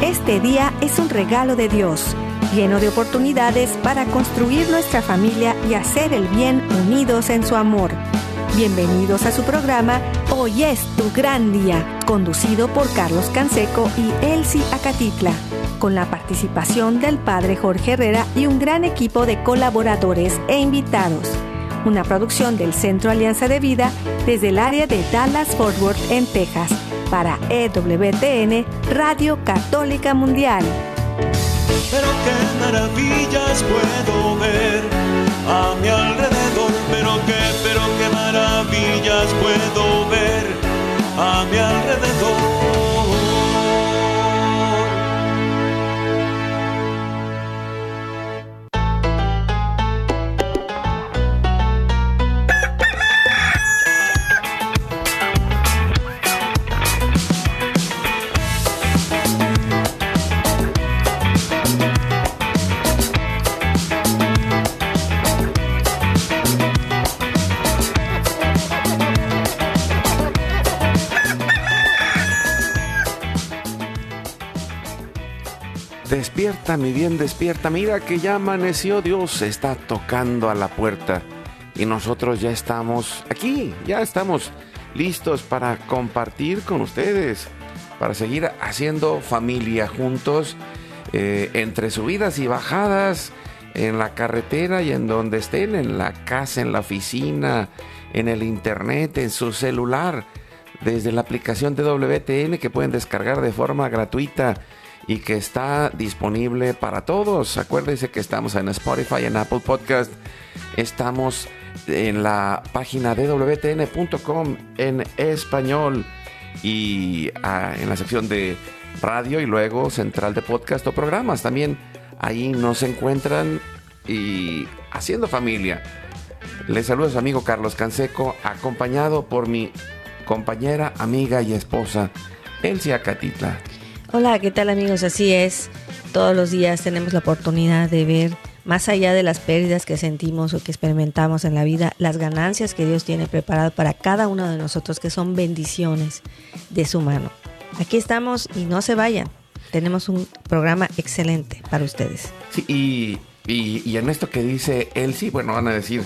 Este día es un regalo de Dios, lleno de oportunidades para construir nuestra familia y hacer el bien unidos en su amor. Bienvenidos a su programa Hoy es tu gran día, conducido por Carlos Canseco y Elsie Acatitla, con la participación del Padre Jorge Herrera y un gran equipo de colaboradores e invitados. Una producción del Centro Alianza de Vida desde el área de Dallas-Fort Worth en Texas, para EWTN, Radio Católica Mundial. Pero qué maravillas puedo ver a mi alrededor, pero qué maravillas puedo ver a mi alrededor. Despierta, mi bien, despierta. Mira que ya amaneció, Dios está tocando a la puerta. Y nosotros ya estamos aquí, ya estamos listos para compartir con ustedes, para seguir haciendo familia juntos, entre subidas y bajadas, en la carretera y en donde estén, en la casa, en la oficina, en el internet, en su celular, desde la aplicación de WTN que pueden descargar de forma gratuita y que está disponible para todos. Acuérdense que estamos en Spotify, en Apple Podcast, estamos en la página de WTN.com en español y en la sección de radio y luego central de podcast o programas. También ahí nos encuentran y haciendo familia. Les saluda su amigo Carlos Canseco, acompañado por mi compañera, amiga y esposa, Elsie Acatitla. Hola, ¿qué tal amigos? Así es, todos los días tenemos la oportunidad de ver más allá de las pérdidas que sentimos o que experimentamos en la vida, las ganancias que Dios tiene preparado para cada uno de nosotros, que son bendiciones de su mano. Aquí estamos y no se vayan, tenemos un programa excelente para ustedes. Sí, y en esto que dice Elsie, bueno, van a decir,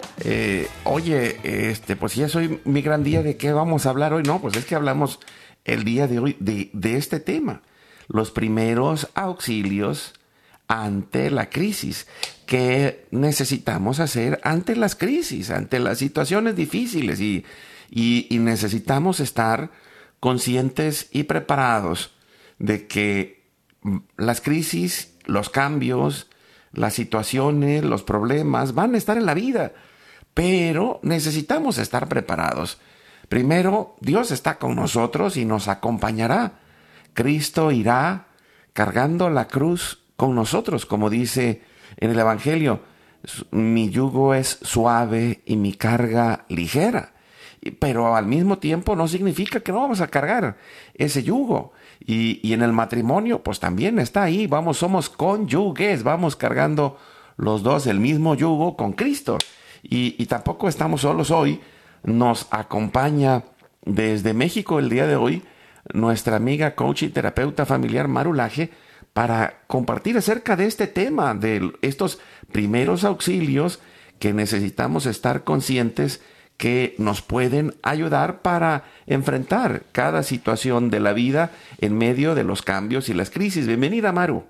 oye, pues si ya soy mi gran día, ¿de qué vamos a hablar hoy? No, pues es que hablamos el día de hoy de este tema, los primeros auxilios ante la crisis. ¿Qué necesitamos hacer ante las crisis, ante las situaciones difíciles? Y necesitamos estar conscientes y preparados de que las crisis, los cambios, las situaciones, los problemas van a estar en la vida, pero necesitamos estar preparados. Primero, Dios está con nosotros y nos acompañará. Cristo irá cargando la cruz con nosotros, como dice en el Evangelio. Mi yugo es suave y mi carga ligera. Pero al mismo tiempo no significa que no vamos a cargar ese yugo. Y en el matrimonio, pues también está ahí. Somos cónyuges, vamos cargando los dos el mismo yugo con Cristo. Y tampoco estamos solos hoy. Nos acompaña desde México el día de hoy nuestra amiga, coach y terapeuta familiar Maru Laje, para compartir acerca de este tema, de estos primeros auxilios que necesitamos estar conscientes que nos pueden ayudar para enfrentar cada situación de la vida en medio de los cambios y las crisis. Bienvenida, Maru.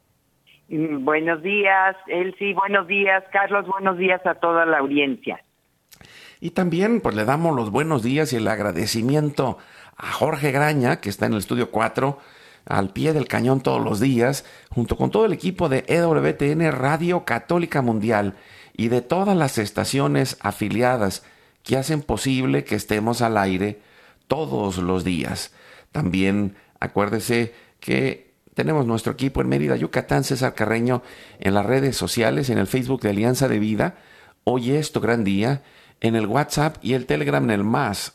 Buenos días, Elsie. Buenos días, Carlos. Buenos días a toda la audiencia. Y también pues le damos los buenos días y el agradecimiento a Jorge Graña, que está en el estudio 4, al pie del cañón todos los días, junto con todo el equipo de EWTN Radio Católica Mundial y de todas las estaciones afiliadas que hacen posible que estemos al aire todos los días. También acuérdese que tenemos nuestro equipo en Mérida, Yucatán, César Carreño, en las redes sociales, en el Facebook de Alianza de Vida. Hoy es tu gran día. En el WhatsApp y el Telegram en el más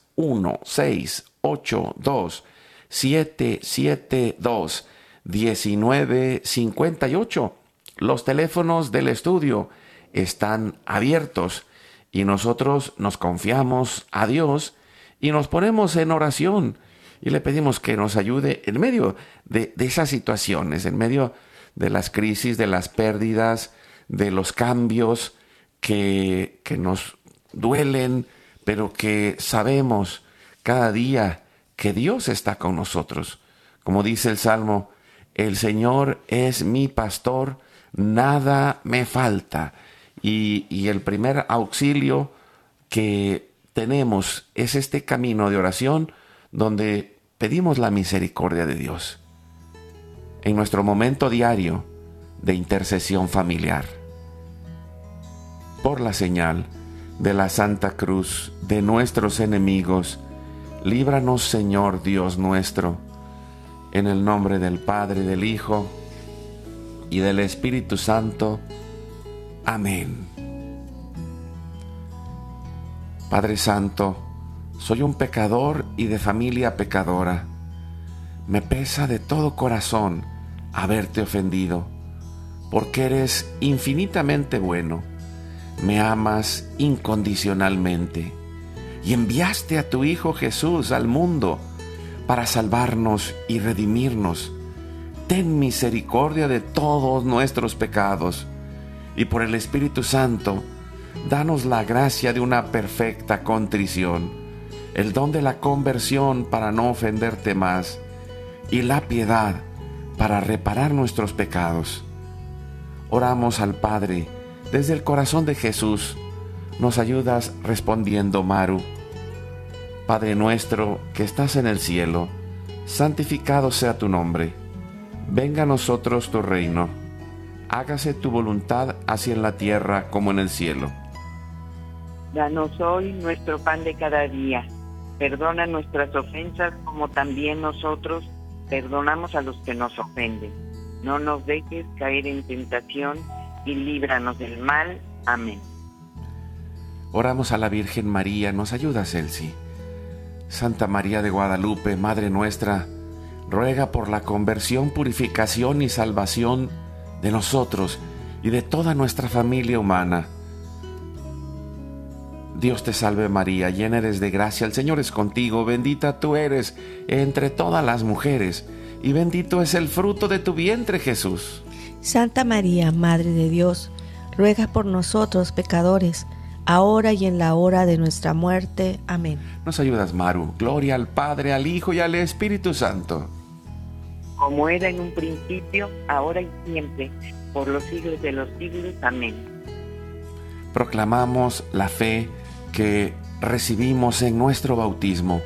1-682-772-1958. Los teléfonos del estudio están abiertos y nosotros nos confiamos a Dios y nos ponemos en oración y le pedimos que nos ayude en medio de esas situaciones, en medio de las crisis, de las pérdidas, de los cambios que nos duelen, pero que sabemos cada día que Dios está con nosotros. Como dice el Salmo, el Señor es mi pastor, nada me falta. Y el primer auxilio que tenemos es este camino de oración donde pedimos la misericordia de Dios en nuestro momento diario de intercesión familiar. Por la señal de la Santa Cruz de nuestros enemigos, líbranos, Señor Dios nuestro, en el nombre del Padre, del Hijo y del Espíritu Santo. Amén. Padre Santo, soy un pecador y de familia pecadora. Me pesa de todo corazón haberte ofendido, porque eres infinitamente bueno. Me amas incondicionalmente y enviaste a tu Hijo Jesús al mundo para salvarnos y redimirnos. Ten misericordia de todos nuestros pecados y por el Espíritu Santo, danos la gracia de una perfecta contrición, el don de la conversión para no ofenderte más y la piedad para reparar nuestros pecados. Oramos al Padre desde el corazón de Jesús. Nos ayudas respondiendo, Maru. Padre nuestro que estás en el cielo, santificado sea tu nombre. Venga a nosotros tu reino. Hágase tu voluntad así en la tierra como en el cielo. Danos hoy nuestro pan de cada día. Perdona nuestras ofensas como también nosotros perdonamos a los que nos ofenden. No nos dejes caer en tentación y líbranos del mal. Amén. Oramos a la Virgen María. Nos ayuda, Celsi. Santa María de Guadalupe, Madre nuestra, ruega por la conversión, purificación y salvación de nosotros y de toda nuestra familia humana. Dios te salve María, llena eres de gracia, el Señor es contigo, bendita tú eres entre todas las mujeres, y bendito es el fruto de tu vientre, Jesús. Santa María, Madre de Dios, ruega por nosotros pecadores, ahora y en la hora de nuestra muerte. Amén. Nos ayudas, Maru. Gloria al Padre, al Hijo y al Espíritu Santo. Como era en un principio, ahora y siempre, por los siglos de los siglos. Amén. Proclamamos la fe que recibimos en nuestro bautismo.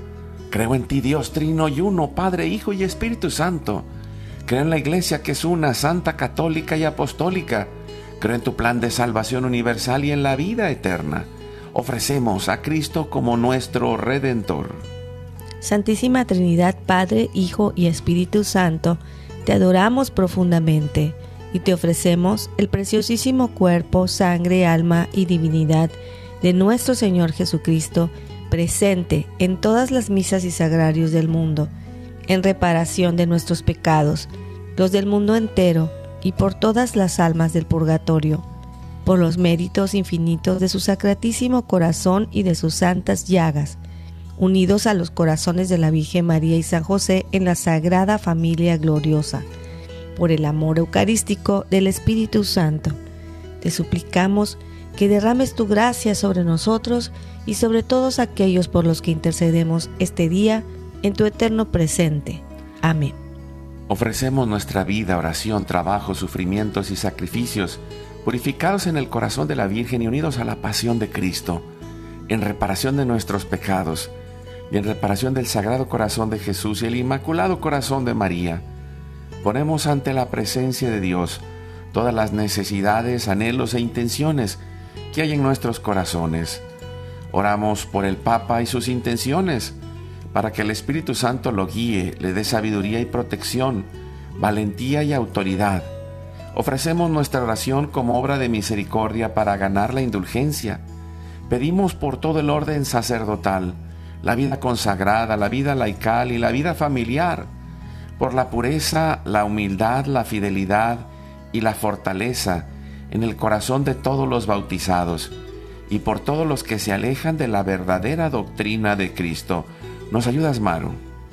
Creo en ti, Dios trino y uno, Padre, Hijo y Espíritu Santo. Creo en la Iglesia que es una, santa, católica y apostólica. Creo en tu plan de salvación universal y en la vida eterna. Ofrecemos a Cristo como nuestro Redentor. Santísima Trinidad, Padre, Hijo y Espíritu Santo, te adoramos profundamente y te ofrecemos el preciosísimo cuerpo, sangre, alma y divinidad de nuestro Señor Jesucristo, presente en todas las misas y sagrarios del mundo, en reparación de nuestros pecados, los del mundo entero, y por todas las almas del purgatorio, por los méritos infinitos de su sacratísimo corazón y de sus santas llagas, unidos a los corazones de la Virgen María y San José en la Sagrada Familia Gloriosa, por el amor eucarístico del Espíritu Santo. Te suplicamos que derrames tu gracia sobre nosotros y sobre todos aquellos por los que intercedemos este día en tu eterno presente. Amén. Ofrecemos nuestra vida, oración, trabajo, sufrimientos y sacrificios, purificados en el corazón de la Virgen y unidos a la pasión de Cristo, en reparación de nuestros pecados y en reparación del Sagrado Corazón de Jesús y el Inmaculado Corazón de María. Ponemos ante la presencia de Dios todas las necesidades, anhelos e intenciones que hay en nuestros corazones. Oramos por el Papa y sus intenciones, para que el Espíritu Santo lo guíe, le dé sabiduría y protección, valentía y autoridad. Ofrecemos nuestra oración como obra de misericordia para ganar la indulgencia. Pedimos por todo el orden sacerdotal, la vida consagrada, la vida laical y la vida familiar, por la pureza, la humildad, la fidelidad y la fortaleza en el corazón de todos los bautizados, y por todos los que se alejan de la verdadera doctrina de Cristo. ¿Nos ayudas, Maru?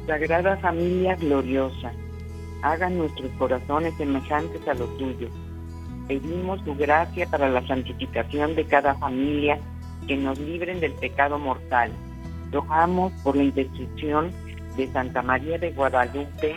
Sagrada Familia gloriosa, hagan nuestros corazones semejantes a los tuyos. Pedimos tu gracia para la santificación de cada familia, que nos libren del pecado mortal. Rogamos por la intercesión de Santa María de Guadalupe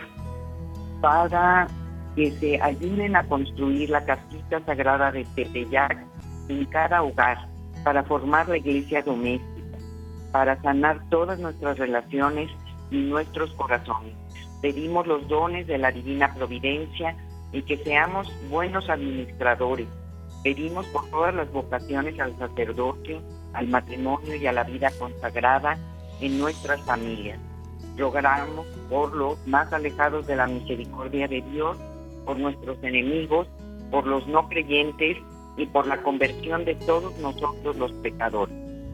para que se ayuden a construir la casita sagrada de Tepeyac en cada hogar, para formar la iglesia doméstica, para sanar todas nuestras relaciones y nuestros corazones. Pedimos los dones de la divina providencia y que seamos buenos administradores. Pedimos por todas las vocaciones al sacerdocio, al matrimonio y a la vida consagrada en nuestras familias. Rogamos por los más alejados de la misericordia de Dios, por nuestros enemigos, por los no creyentes y por la conversión de todos nosotros los pecadores.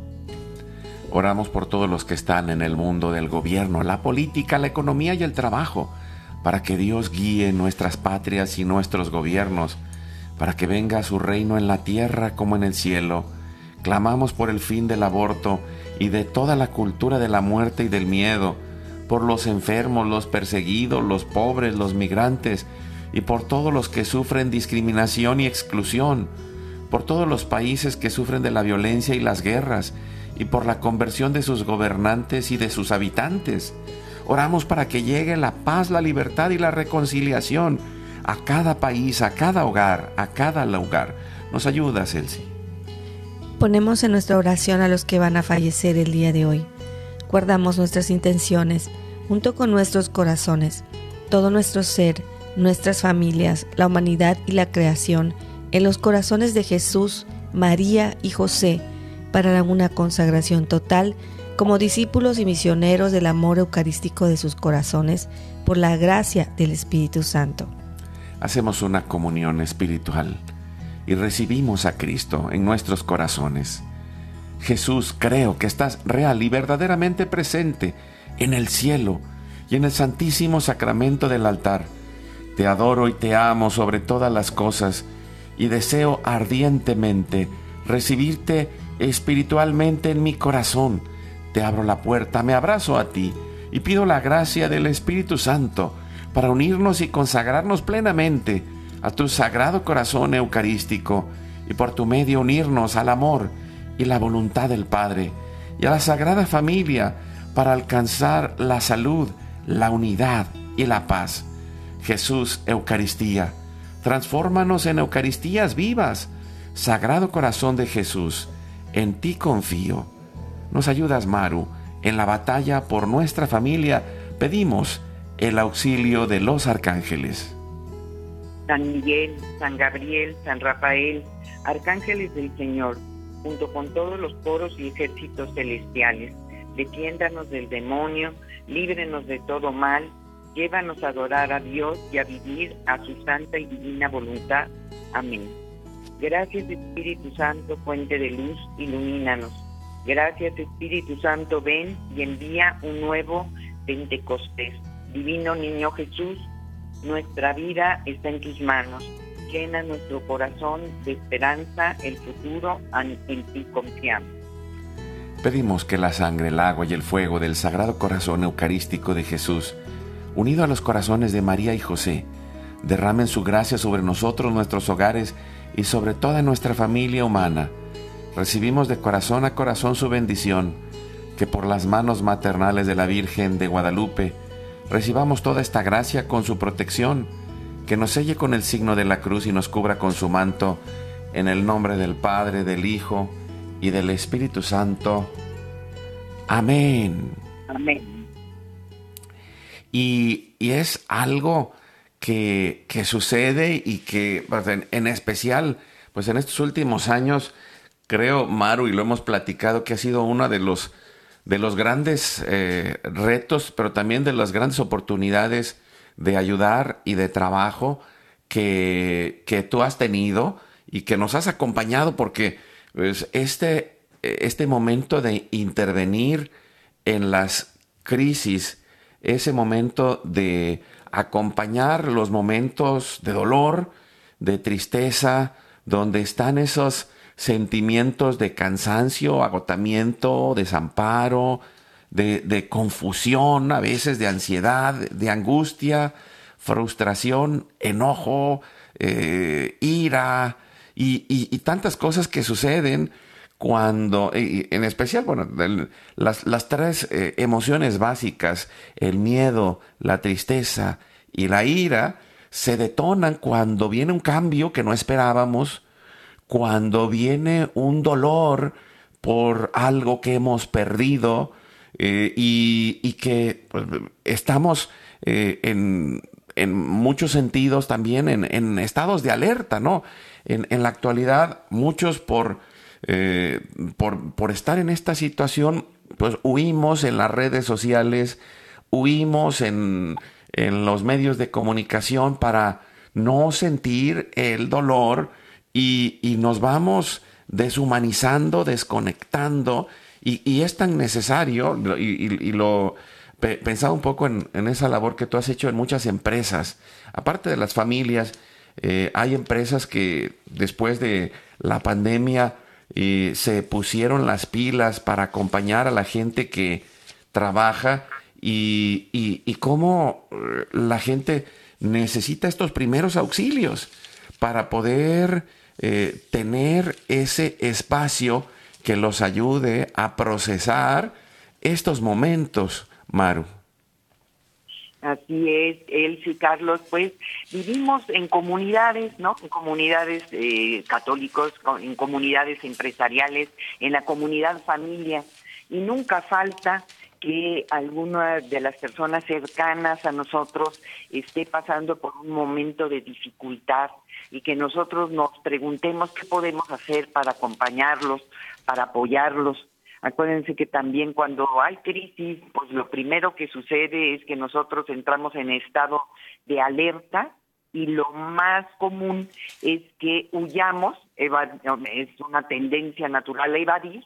Oramos por todos los que están en el mundo del gobierno, la política, la economía y el trabajo, para que Dios guíe nuestras patrias y nuestros gobiernos, para que venga su reino en la tierra como en el cielo. Clamamos por el fin del aborto y de toda la cultura de la muerte y del miedo, por los enfermos, los perseguidos, los pobres, los migrantes, y por todos los que sufren discriminación y exclusión, por todos los países que sufren de la violencia y las guerras, y por la conversión de sus gobernantes y de sus habitantes. Oramos para que llegue la paz, la libertad y la reconciliación a cada país, a cada hogar, a cada lugar. ¿Nos ayuda, Celsi? Ponemos en nuestra oración a los que van a fallecer el día de hoy. Guardamos nuestras intenciones, junto con nuestros corazones, todo nuestro ser, nuestras familias, la humanidad y la creación, en los corazones de Jesús, María y José, para una consagración total como discípulos y misioneros del amor eucarístico de sus corazones, por la gracia del Espíritu Santo. Hacemos una comunión espiritual y recibimos a Cristo en nuestros corazones. Jesús, creo que estás real y verdaderamente presente en el cielo y en el santísimo sacramento del altar. Te adoro y te amo sobre todas las cosas y deseo ardientemente recibirte espiritualmente en mi corazón. Te abro la puerta, me abrazo a ti y pido la gracia del Espíritu Santo para unirnos y consagrarnos plenamente a tu sagrado corazón eucarístico y por tu medio unirnos al amor y la voluntad del Padre y a la Sagrada Familia para alcanzar la salud, la unidad y la paz. Jesús, Eucaristía, transfórmanos en Eucaristías vivas. Sagrado Corazón de Jesús, en ti confío. Nos ayudas, Maru, en la batalla por nuestra familia. Pedimos el auxilio de los arcángeles. San Miguel, San Gabriel, San Rafael, arcángeles del Señor, junto con todos los coros y ejércitos celestiales, defiéndanos del demonio, líbrenos de todo mal, llévanos a adorar a Dios y a vivir a su santa y divina voluntad. Amén. Gracias, Espíritu Santo, fuente de luz, ilumínanos. Gracias, Espíritu Santo, ven y envía un nuevo Pentecostés. Divino Niño Jesús, nuestra vida está en tus manos. Llena nuestro corazón de esperanza, el futuro en ti confiamos. Pedimos que la sangre, el agua y el fuego del Sagrado Corazón Eucarístico de Jesús, unido a los corazones de María y José, derramen su gracia sobre nosotros, nuestros hogares y sobre toda nuestra familia humana. Recibimos de corazón a corazón su bendición, que por las manos maternales de la Virgen de Guadalupe recibamos toda esta gracia con su protección, que nos selle con el signo de la cruz y nos cubra con su manto, en el nombre del Padre, del Hijo y del Espíritu Santo. Amén. Amén. Y es algo que sucede y que en especial, pues en estos últimos años, creo, Maru, y lo hemos platicado, que ha sido uno de los grandes retos, pero también de las grandes oportunidades de ayudar y de trabajo que tú has tenido y que nos has acompañado, porque pues, este momento de intervenir en las crisis, ese momento de acompañar los momentos de dolor, de tristeza, donde están esos sentimientos de cansancio, agotamiento, desamparo, de confusión, a veces de ansiedad, de angustia, frustración, enojo, ira y tantas cosas que suceden cuando, en especial, bueno, las tres emociones básicas, el miedo, la tristeza y la ira, se detonan cuando viene un cambio que no esperábamos, cuando viene un dolor por algo que hemos perdido, y que pues, estamos en muchos sentidos también en estados de alerta, ¿no? En la actualidad, muchos por estar en esta situación, pues huimos en las redes sociales, huimos en los medios de comunicación para no sentir el dolor y nos vamos deshumanizando, desconectando, y es tan necesario, y lo pensaba un poco en esa labor que tú has hecho en muchas empresas, aparte de las familias. Hay empresas que después de la pandemia se pusieron las pilas para acompañar a la gente que trabaja y cómo la gente necesita estos primeros auxilios para poder tener ese espacio que los ayude a procesar estos momentos, Maru. Así es, Elsie, Carlos, pues vivimos en comunidades, ¿no? En comunidades católicos, en comunidades empresariales, en la comunidad familia, y nunca falta que alguna de las personas cercanas a nosotros esté pasando por un momento de dificultad y que nosotros nos preguntemos qué podemos hacer para acompañarlos, para apoyarlos. Acuérdense que también cuando hay crisis, pues lo primero que sucede es que nosotros entramos en estado de alerta y lo más común es que huyamos, es una tendencia natural a evadir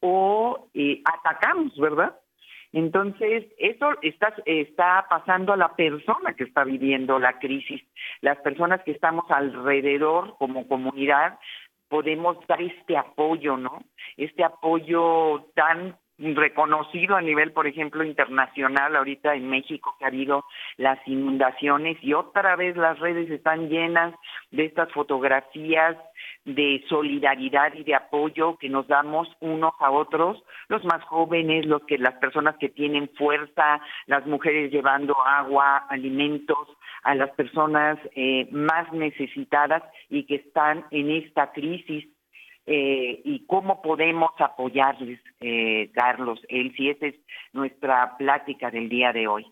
o atacamos, ¿verdad? Entonces, eso está pasando a la persona que está viviendo la crisis. Las personas que estamos alrededor como comunidad podemos dar este apoyo, ¿no? Este apoyo tan reconocido a nivel, por ejemplo, internacional, ahorita en México que ha habido las inundaciones y otra vez las redes están llenas de estas fotografías de solidaridad y de apoyo que nos damos unos a otros, los más jóvenes, las personas que tienen fuerza, las mujeres llevando agua, alimentos a las personas más necesitadas y que están en esta crisis. Y cómo podemos apoyarles, Carlos, si esa es nuestra plática del día de hoy.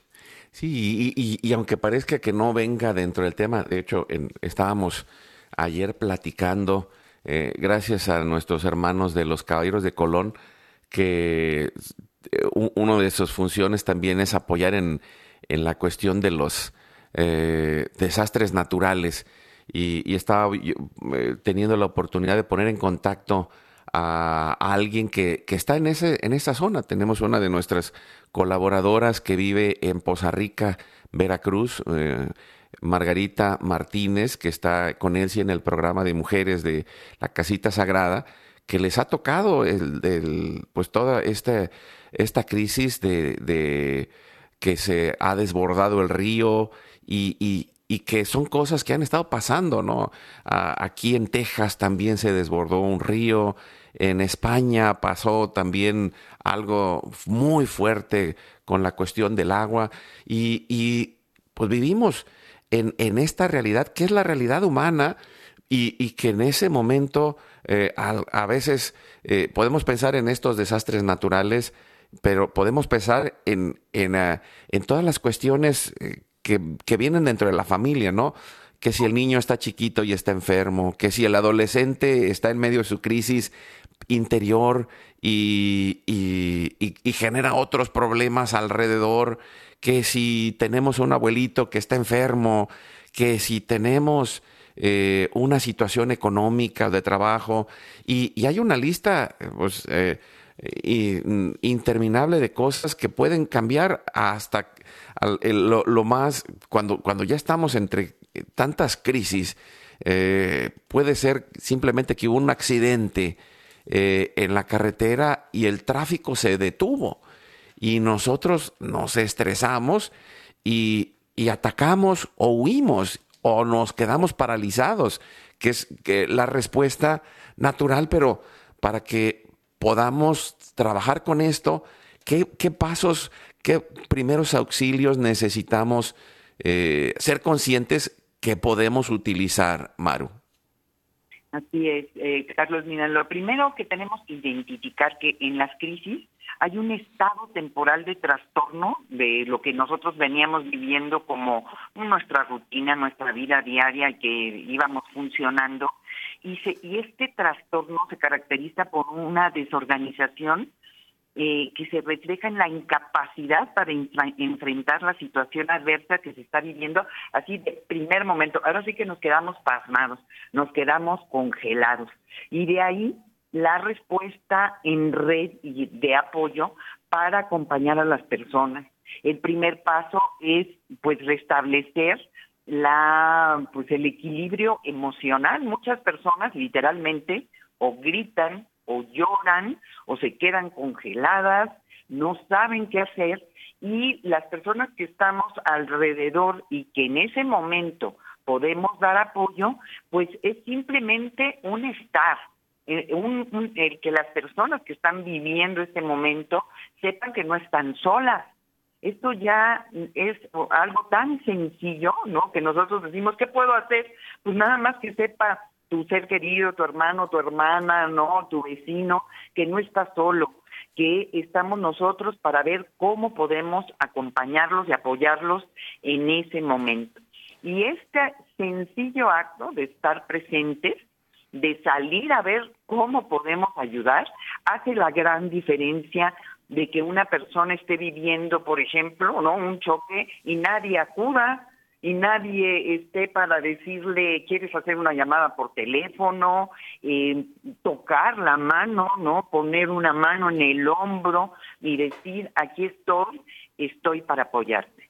Sí, y aunque parezca que no venga dentro del tema, de hecho, estábamos ayer platicando, gracias a nuestros hermanos de los Caballeros de Colón, que uno de sus funciones también es apoyar en la cuestión de los desastres naturales. Y estaba teniendo la oportunidad de poner en contacto a alguien que está en esa zona. Tenemos una de nuestras colaboradoras que vive en Poza Rica, Veracruz, Margarita Martínez, que está con Elsie en el programa de mujeres de la Casita Sagrada, que les ha tocado pues toda esta crisis de que se ha desbordado el río y que son cosas que han estado pasando, ¿no? Aquí en Texas también se desbordó un río, en España pasó también algo muy fuerte con la cuestión del agua y pues vivimos en esta realidad que es la realidad humana y que en ese momento a veces podemos pensar en estos desastres naturales, pero podemos pensar en todas las cuestiones que vienen dentro de la familia, ¿no? Que si el niño está chiquito y está enfermo, que si el adolescente está en medio de su crisis interior y genera otros problemas alrededor, que si tenemos un abuelito que está enfermo, que si tenemos una situación económica de trabajo, y hay una lista pues, interminable de cosas que pueden cambiar hasta lo más, cuando ya estamos entre tantas crisis, puede ser simplemente que hubo un accidente en la carretera y el tráfico se detuvo y nosotros nos estresamos y atacamos o huimos o nos quedamos paralizados, que es la respuesta natural, pero para que podamos trabajar con esto, ¿qué pasos, qué primeros auxilios necesitamos ser conscientes que podemos utilizar, Maru? Así es, Carlos. Mira, lo primero que tenemos que identificar que en las crisis hay un estado temporal de trastorno de lo que nosotros veníamos viviendo como nuestra rutina, nuestra vida diaria, que íbamos funcionando, y este trastorno se caracteriza por una desorganización que se refleja en la incapacidad para enfrentar la situación adversa que se está viviendo así de primer momento. Ahora sí que nos quedamos pasmados, nos quedamos congelados. Y de ahí la respuesta en red y de apoyo para acompañar a las personas. El primer paso es pues restablecer el equilibrio emocional. Muchas personas literalmente o gritan o lloran o se quedan congeladas, no saben qué hacer, y las personas que estamos alrededor y que en ese momento podemos dar apoyo, pues es simplemente un estar, el que las personas que están viviendo este momento sepan que no están solas. Esto ya es algo tan sencillo, ¿no? Que nosotros decimos, ¿qué puedo hacer? Pues nada más que sepa tu ser querido, tu hermano, tu hermana, ¿no? Tu vecino, que no está solo, que estamos nosotros para ver cómo podemos acompañarlos y apoyarlos en ese momento. Y este sencillo acto de estar presentes, de salir a ver cómo podemos ayudar, hace la gran diferencia de que una persona esté viviendo, por ejemplo, ¿no? un choque y nadie acuda, y nadie esté para decirle, ¿quieres hacer una llamada por teléfono? Tocar la mano, ¿no? Poner una mano en el hombro y decir, aquí estoy para apoyarte.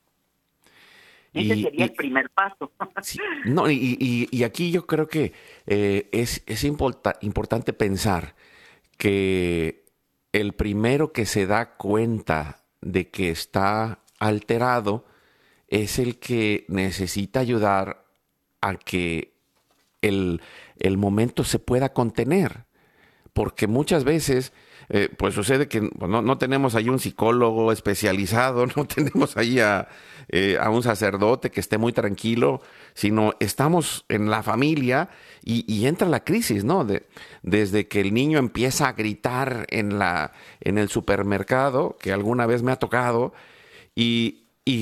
Ese sería el primer paso. Sí, no, y aquí yo creo que es importante pensar que el primero que se da cuenta de que está alterado es el que necesita ayudar a que el momento se pueda contener. Porque muchas veces, pues sucede que no tenemos ahí un psicólogo especializado, no tenemos ahí a un sacerdote que esté muy tranquilo, sino estamos en la familia y entra la crisis, ¿no? Desde que el niño empieza a gritar en el supermercado, que alguna vez me ha tocado, y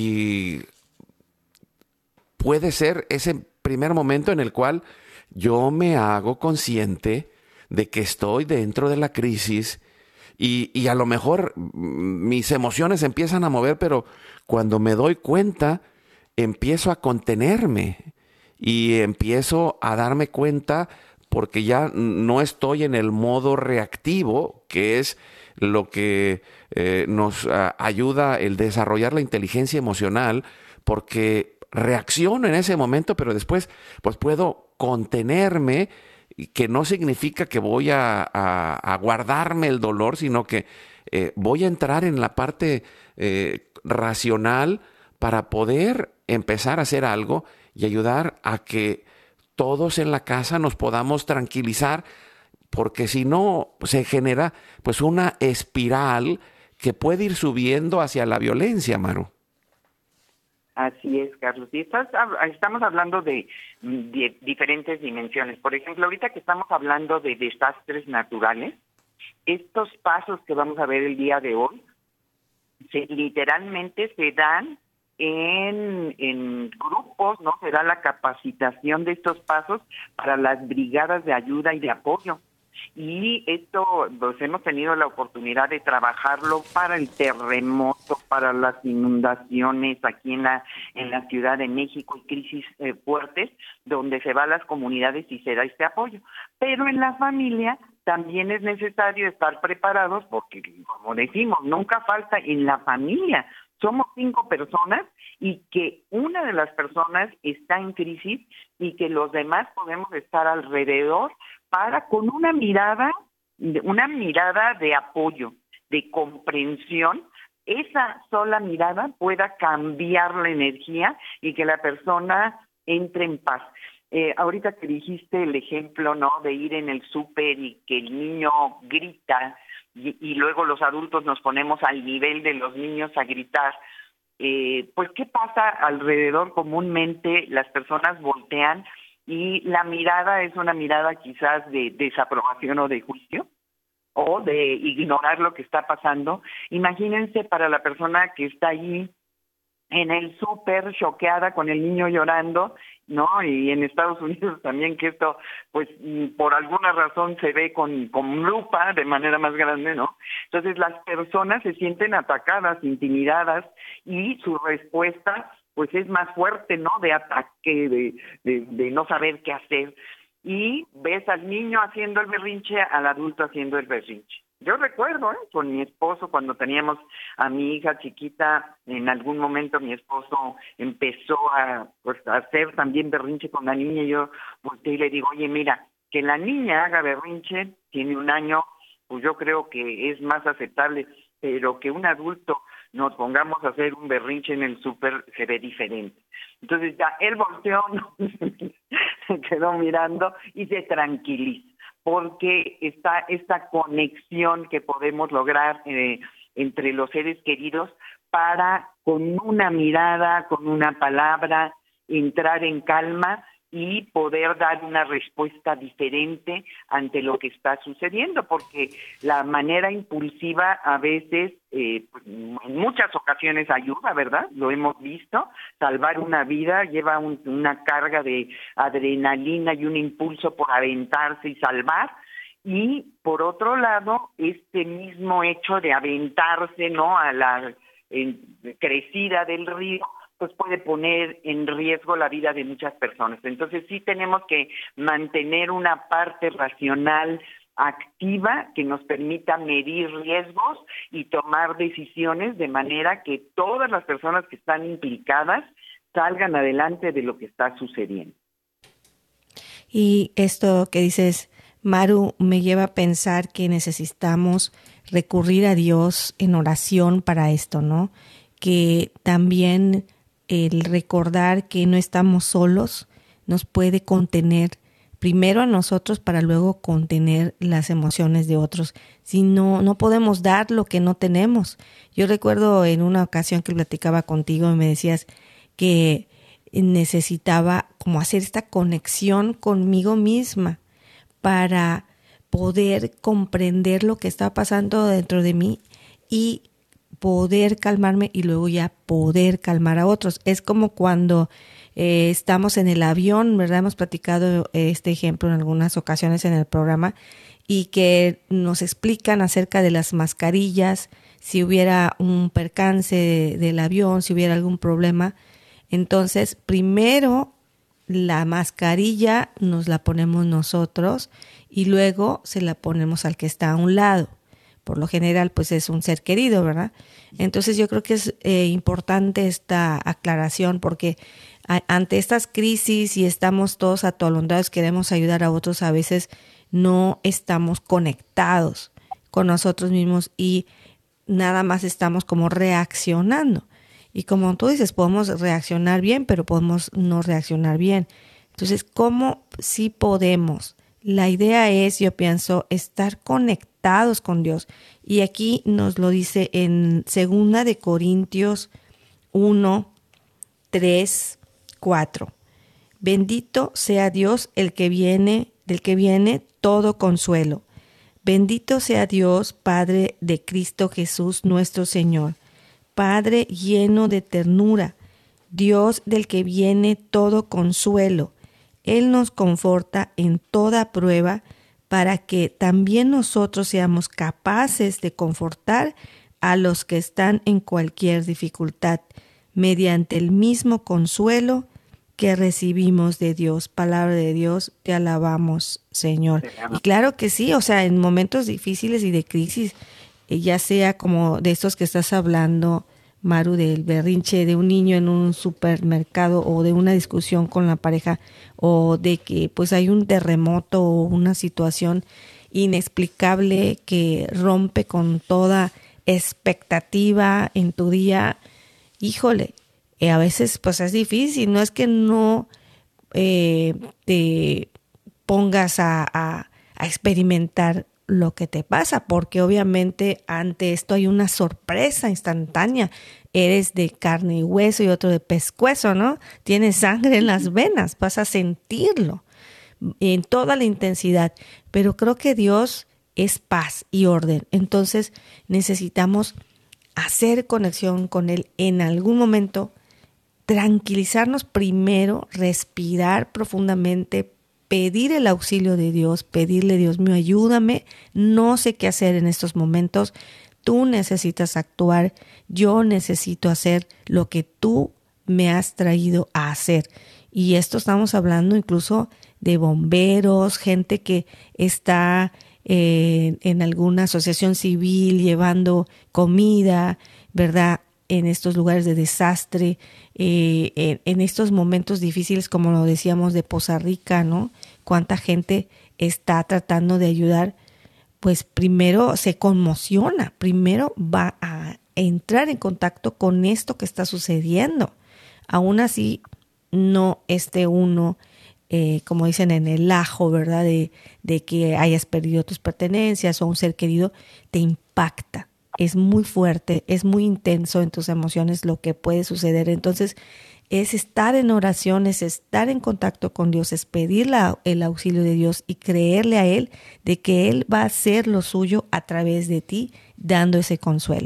puede ser ese primer momento en el cual yo me hago consciente de que estoy dentro de la crisis y a lo mejor mis emociones empiezan a mover, pero cuando me doy cuenta empiezo a contenerme y empiezo a darme cuenta porque ya no estoy en el modo reactivo, que es lo que nos ayuda el desarrollar la inteligencia emocional, porque reacciono en ese momento, pero después pues puedo contenerme, que no significa que voy a guardarme el dolor, sino que voy a entrar en la parte racional para poder empezar a hacer algo y ayudar a que todos en la casa nos podamos tranquilizar, porque si no se genera pues una espiral que puede ir subiendo hacia la violencia, Maru. Así es, Carlos. Y estamos hablando de diferentes dimensiones. Por ejemplo, ahorita que estamos hablando de desastres naturales, estos pasos que vamos a ver el día de hoy, literalmente se dan en grupos, ¿no? Se da la capacitación de estos pasos para las brigadas de ayuda y de apoyo. Y esto, pues hemos tenido la oportunidad de trabajarlo para el terremoto, para las inundaciones aquí en la Ciudad de México y crisis fuertes, donde se va a las comunidades y se da este apoyo. Pero en la familia también es necesario estar preparados porque, como decimos, nunca falta en la familia. Somos 5 personas y que una de las personas está en crisis y que los demás podemos estar alrededor para con una mirada de apoyo, de comprensión, esa sola mirada pueda cambiar la energía y que la persona entre en paz. Ahorita que dijiste el ejemplo, ¿no?, de ir en el súper y que el niño grita y luego los adultos nos ponemos al nivel de los niños a gritar, pues ¿qué pasa alrededor? Comúnmente las personas voltean y la mirada es una mirada quizás de desaprobación o de juicio o de ignorar lo que está pasando. Imagínense para la persona que está allí en el súper choqueada con el niño llorando, ¿no? Y en Estados Unidos también, que esto, pues, por alguna razón se ve con lupa de manera más grande, ¿no? Entonces las personas se sienten atacadas, intimidadas, y su respuesta, pues, es más fuerte, ¿no? De ataque, de no saber qué hacer. Y ves al niño haciendo el berrinche, al adulto haciendo el berrinche. Yo recuerdo, con mi esposo, cuando teníamos a mi hija chiquita, en algún momento mi esposo empezó a hacer también berrinche con la niña, y yo volteé y le digo, oye, mira, que la niña haga berrinche, tiene 1 año, pues yo creo que es más aceptable, pero que un adulto nos pongamos a hacer un berrinche en el súper se ve diferente. Entonces ya él volteó, ¿no? Se quedó mirando y se tranquiliza, porque está esta conexión que podemos lograr entre los seres queridos para, con una mirada, con una palabra, entrar en calma y poder dar una respuesta diferente ante lo que está sucediendo, porque la manera impulsiva a veces, en muchas ocasiones ayuda, ¿verdad? Lo hemos visto, salvar una vida lleva una carga de adrenalina y un impulso por aventarse y salvar, y por otro lado, este mismo hecho de aventarse, ¿no?, a la crecida del río, pues puede poner en riesgo la vida de muchas personas. Entonces sí tenemos que mantener una parte racional activa que nos permita medir riesgos y tomar decisiones de manera que todas las personas que están implicadas salgan adelante de lo que está sucediendo. Y esto que dices, Maru, me lleva a pensar que necesitamos recurrir a Dios en oración para esto, ¿no? Que también el recordar que no estamos solos nos puede contener primero a nosotros para luego contener las emociones de otros. Si no podemos dar lo que no tenemos. Yo recuerdo en una ocasión que platicaba contigo y me decías que necesitaba como hacer esta conexión conmigo misma para poder comprender lo que está pasando dentro de mí y poder calmarme y luego ya poder calmar a otros. Es como cuando estamos en el avión, ¿verdad? Hemos platicado este ejemplo en algunas ocasiones en el programa, y que nos explican acerca de las mascarillas, si hubiera un percance del avión, si hubiera algún problema. Entonces, primero la mascarilla nos la ponemos nosotros y luego se la ponemos al que está a un lado. Por lo general, pues es un ser querido, ¿verdad? Entonces yo creo que es importante esta aclaración, porque ante estas crisis y estamos todos atolondrados, queremos ayudar a otros, a veces no estamos conectados con nosotros mismos y nada más estamos como reaccionando. Y como tú dices, podemos reaccionar bien, pero podemos no reaccionar bien. Entonces, ¿cómo sí podemos? La idea es, yo pienso, estar conectados con Dios. Y aquí nos lo dice en 2 de Corintios 1, 3, 4. Bendito sea Dios del que viene todo consuelo. Bendito sea Dios, Padre de Cristo Jesús nuestro Señor. Padre lleno de ternura, Dios del que viene todo consuelo. Él nos conforta en toda prueba para que también nosotros seamos capaces de confortar a los que están en cualquier dificultad, mediante el mismo consuelo que recibimos de Dios. Palabra de Dios, te alabamos, Señor. Y claro que sí, o sea, en momentos difíciles y de crisis, ya sea como de estos que estás hablando, Maru, del berrinche de un niño en un supermercado, o de una discusión con la pareja, o de que pues hay un terremoto o una situación inexplicable que rompe con toda expectativa en tu día, híjole, a veces pues es difícil. No es que no te pongas a experimentar lo que te pasa, porque obviamente ante esto hay una sorpresa instantánea. Eres de carne y hueso y otro de pescuezo, ¿no? Tienes sangre en las venas, vas a sentirlo en toda la intensidad. Pero creo que Dios es paz y orden. Entonces necesitamos hacer conexión con Él en algún momento, tranquilizarnos primero, respirar profundamente, pedir el auxilio de Dios, pedirle: Dios mío, ayúdame, no sé qué hacer en estos momentos, tú necesitas actuar, yo necesito hacer lo que tú me has traído a hacer. Y esto estamos hablando incluso de bomberos, gente que está en alguna asociación civil llevando comida, ¿verdad?, en estos lugares de desastre, en estos momentos difíciles, como lo decíamos de Poza Rica, ¿no? Cuánta gente está tratando de ayudar. Pues primero se conmociona, primero va a entrar en contacto con esto que está sucediendo. Aún así, no esté uno, como dicen, en el ajo, ¿verdad?, de que hayas perdido tus pertenencias o un ser querido, te impacta. Es muy fuerte, es muy intenso en tus emociones lo que puede suceder. Entonces, es estar en oración, es estar en contacto con Dios, es pedir el auxilio de Dios y creerle a Él de que Él va a hacer lo suyo a través de ti, dando ese consuelo.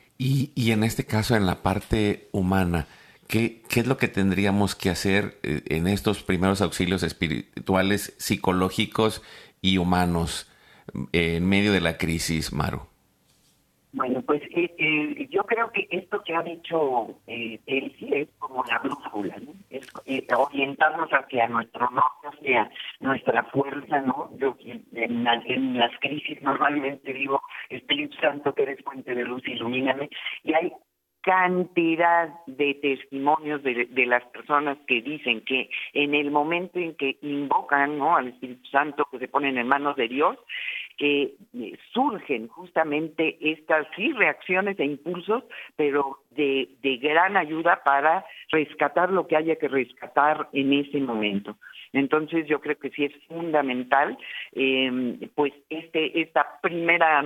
Y en este caso, en la parte humana, ¿qué es lo que tendríamos que hacer en estos primeros auxilios espirituales, psicológicos y humanos en medio de la crisis, Maru? Bueno, pues yo creo que esto que ha dicho él sí es como la brújula, ¿no? Es orientarnos hacia nuestro norte, hacia nuestra fuerza, ¿no? Yo en las crisis normalmente digo: Espíritu Santo, que eres fuente de luz, ilumíname. Y hay cantidad de testimonios de las personas que dicen que en el momento en que invocan, ¿no?, al Espíritu Santo, que se ponen en manos de Dios, que surgen justamente estas reacciones e impulsos, pero de gran ayuda para rescatar lo que haya que rescatar en ese momento. Entonces yo creo que sí es fundamental pues esta primera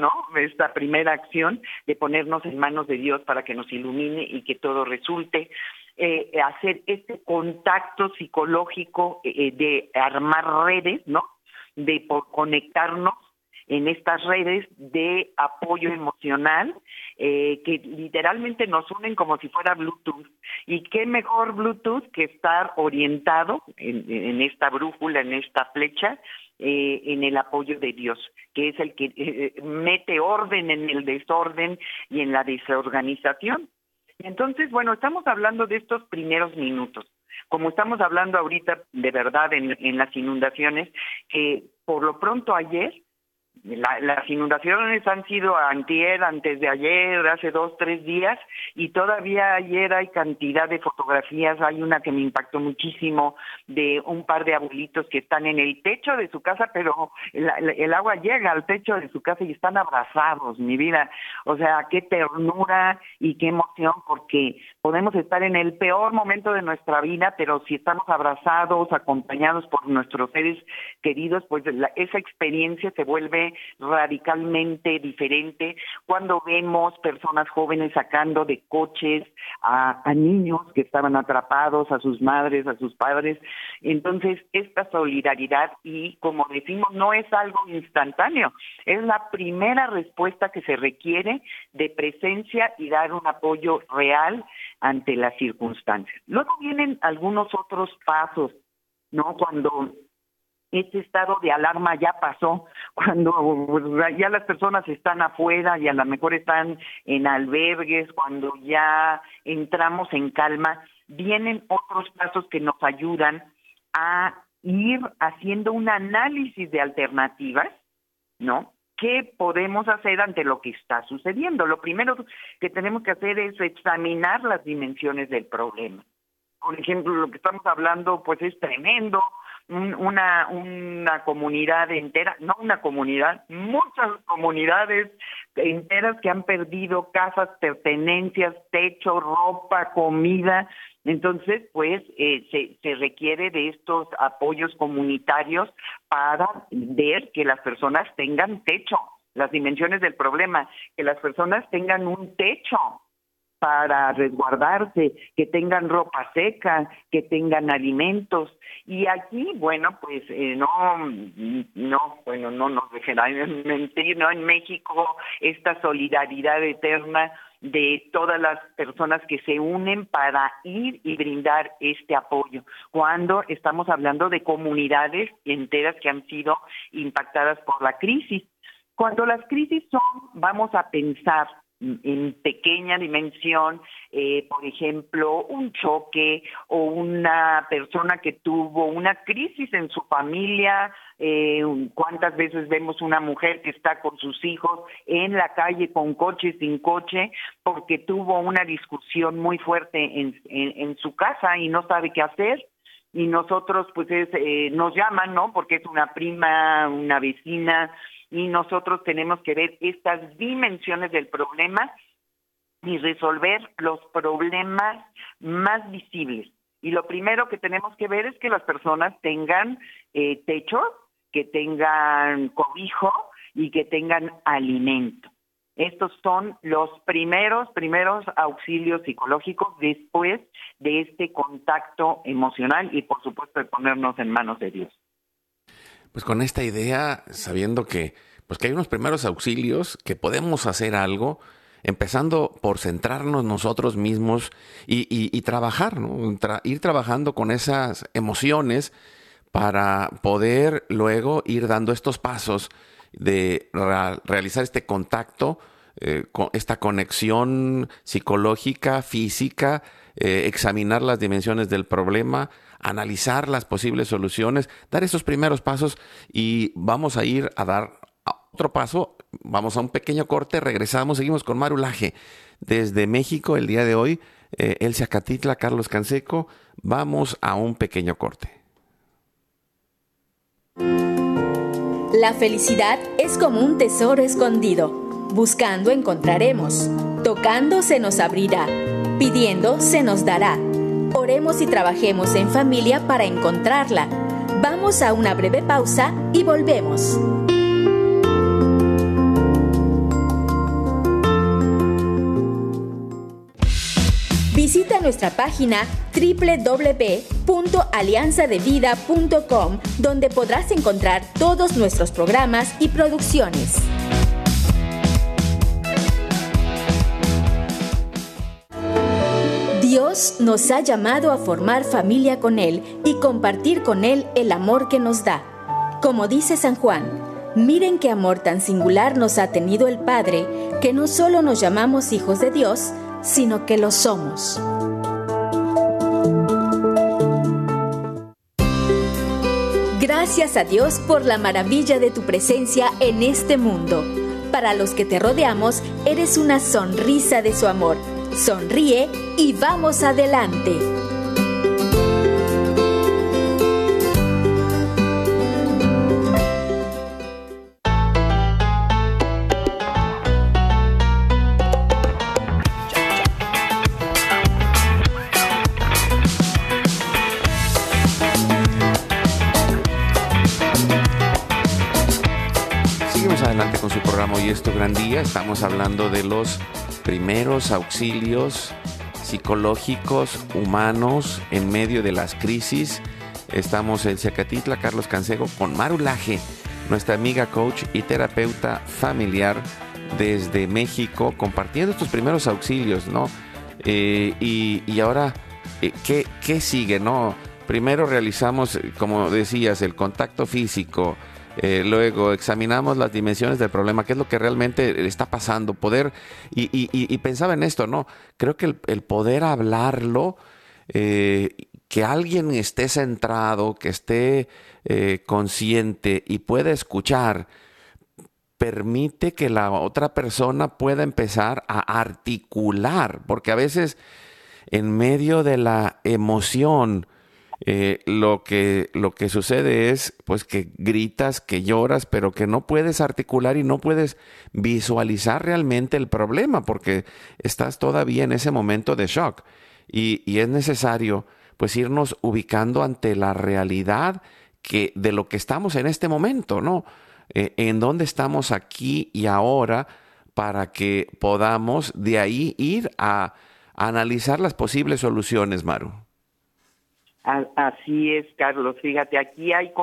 acción de ponernos en manos de Dios para que nos ilumine y que todo resulte. Hacer este contacto psicológico, de armar redes, ¿no?, de conectarnos en estas redes de apoyo emocional, que literalmente nos unen como si fuera Bluetooth. Y qué mejor Bluetooth que estar orientado en esta brújula, en esta flecha, en el apoyo de Dios, que es el que mete orden en el desorden y en la desorganización. Entonces, bueno, estamos hablando de estos primeros minutos. Como estamos hablando ahorita de verdad en las inundaciones, que por lo pronto ayer, las inundaciones han sido antier, antes de ayer, hace 2-3 días, y todavía ayer hay cantidad de fotografías. Hay una que me impactó muchísimo de un par de abuelitos que están en el techo de su casa, pero el agua llega al techo de su casa y están abrazados, mi vida. O sea, qué ternura y qué emoción, porque podemos estar en el peor momento de nuestra vida, pero si estamos abrazados, acompañados por nuestros seres queridos, pues esa experiencia se vuelve radicalmente diferente cuando vemos personas jóvenes sacando de coches a niños que estaban atrapados, a sus madres, a sus padres. Entonces, esta solidaridad, y como decimos, no es algo instantáneo, es la primera respuesta que se requiere de presencia y dar un apoyo real ante las circunstancias. Luego vienen algunos otros pasos, ¿no? Cuando este estado de alarma ya pasó, cuando ya las personas están afuera y a lo mejor están en albergues, cuando ya entramos en calma, vienen otros pasos que nos ayudan a ir haciendo un análisis de alternativas, ¿no? ¿Qué podemos hacer ante lo que está sucediendo? Lo primero que tenemos que hacer es examinar las dimensiones del problema. Por ejemplo, lo que estamos hablando pues es tremendo, una comunidad entera, no una comunidad, muchas comunidades enteras que han perdido casas, pertenencias, techo, ropa, comida. Entonces, pues, se requiere de estos apoyos comunitarios para ver que las personas tengan techo, las dimensiones del problema, que las personas tengan un techo para resguardarse, que tengan ropa seca, que tengan alimentos. Y aquí, bueno, pues no nos dejarán mentir, ¿no? En México, esta solidaridad eterna de todas las personas que se unen para ir y brindar este apoyo, cuando estamos hablando de comunidades enteras que han sido impactadas por la crisis. Cuando las crisis son, vamos a pensar en pequeña dimensión, por ejemplo, un choque o una persona que tuvo una crisis en su familia. ¿Cuántas veces vemos una mujer que está con sus hijos en la calle con coche, sin coche, porque tuvo una discusión muy fuerte en su casa y no sabe qué hacer? Y nosotros, pues, nos llaman, ¿no? Porque es una prima, una vecina, y nosotros tenemos que ver estas dimensiones del problema y resolver los problemas más visibles. Y lo primero que tenemos que ver es que las personas tengan techo, que tengan cobijo y que tengan alimento. Estos son los primeros auxilios psicológicos después de este contacto emocional y, por supuesto, de ponernos en manos de Dios. Pues con esta idea, sabiendo que hay unos primeros auxilios, que podemos hacer algo, empezando por centrarnos nosotros mismos y trabajar, ¿no? Ir trabajando con esas emociones para poder luego ir dando estos pasos de realizar este contacto, esta conexión psicológica, física, examinar las dimensiones del problema, analizar las posibles soluciones, dar esos primeros pasos, y vamos a ir a dar otro paso. Vamos a un pequeño corte, regresamos, seguimos con Maru Laje desde México el día de hoy, Elsia Catitla, Carlos Canseco. Vamos a un pequeño corte. La felicidad es como un tesoro escondido. Buscando encontraremos, tocando se nos abrirá, pidiendo se nos dará. Oremos y trabajemos en familia para encontrarla. Vamos a una breve pausa y volvemos. Visita nuestra página www.alianzadevida.com, donde podrás encontrar todos nuestros programas y producciones. Dios nos ha llamado a formar familia con Él y compartir con Él el amor que nos da. Como dice San Juan, miren qué amor tan singular nos ha tenido el Padre, que no solo nos llamamos hijos de Dios, sino que lo somos. Gracias a Dios por la maravilla de tu presencia en este mundo. Para los que te rodeamos, eres una sonrisa de su amor. Sonríe y vamos adelante. Adelante con su programa Hoy es tu gran día. Estamos hablando de los primeros auxilios psicológicos humanos en medio de las crisis. Estamos en Zacatitla, Carlos Canseco, con Maru Laje, nuestra amiga coach y terapeuta familiar desde México, compartiendo estos primeros auxilios, ¿no? Y ahora, ¿qué sigue, no? Primero realizamos, como decías, el contacto físico. Luego examinamos las dimensiones del problema, qué es lo que realmente está pasando, y pensaba en esto, ¿no? Creo que el poder hablarlo, que alguien esté centrado, que esté consciente y pueda escuchar, permite que la otra persona pueda empezar a articular, porque a veces en medio de la emoción lo que sucede es pues que gritas, que lloras, pero que no puedes articular y no puedes visualizar realmente el problema porque estás todavía en ese momento de shock. Y es necesario pues irnos ubicando ante la realidad de lo que estamos en este momento, ¿no? En dónde estamos aquí y ahora para que podamos de ahí ir a analizar las posibles soluciones, Maru. Así es, Carlos. Fíjate, aquí hay